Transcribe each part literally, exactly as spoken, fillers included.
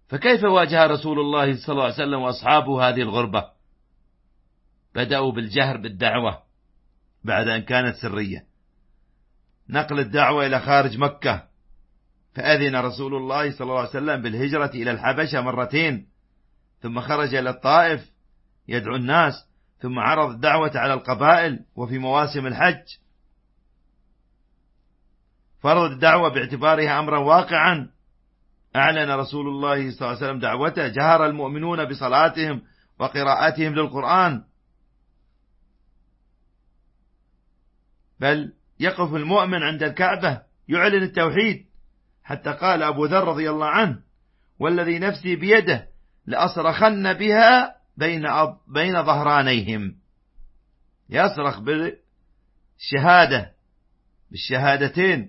فكيف واجه رسول الله صلى الله عليه وسلم وأصحابه هذه الغربة؟ بدأوا بالجهر بالدعوة بعد أن كانت سرية، نقل الدعوة إلى خارج مكة، فأذن رسول الله صلى الله عليه وسلم بالهجرة إلى الحبشة مرتين، ثم خرج إلى الطائف يدعو الناس، ثم عرض الدعوة على القبائل وفي مواسم الحج. فرض الدعوة باعتبارها أمرا واقعا، أعلن رسول الله صلى الله عليه وسلم دعوته، جهر المؤمنون بصلاتهم وقراءتهم للقرآن، بل يقف المؤمن عند الكعبة يعلن التوحيد، حتى قال أبو ذر رضي الله عنه: والذي نفسي بيده لأصرخن بها بين بين ظهرانيهم، يصرخ بالشهادة بالشهادتين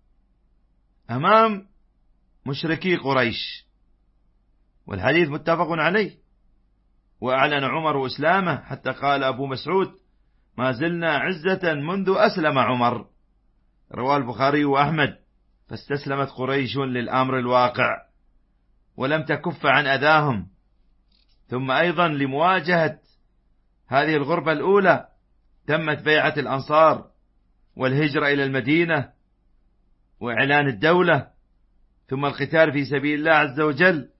أمام مشركي قريش، والحديث متفق عليه. وأعلن عمر إسلامه، حتى قال أبو مسعود: ما زلنا عزة منذ أسلم عمر، رواه البخاري وأحمد. فاستسلمت قريش للأمر الواقع ولم تكف عن أذاهم. ثم أيضا لمواجهة هذه الغربة الأولى تمت بيعة الأنصار والهجرة إلى المدينة وإعلان الدولة، ثم القتال في سبيل الله عز وجل.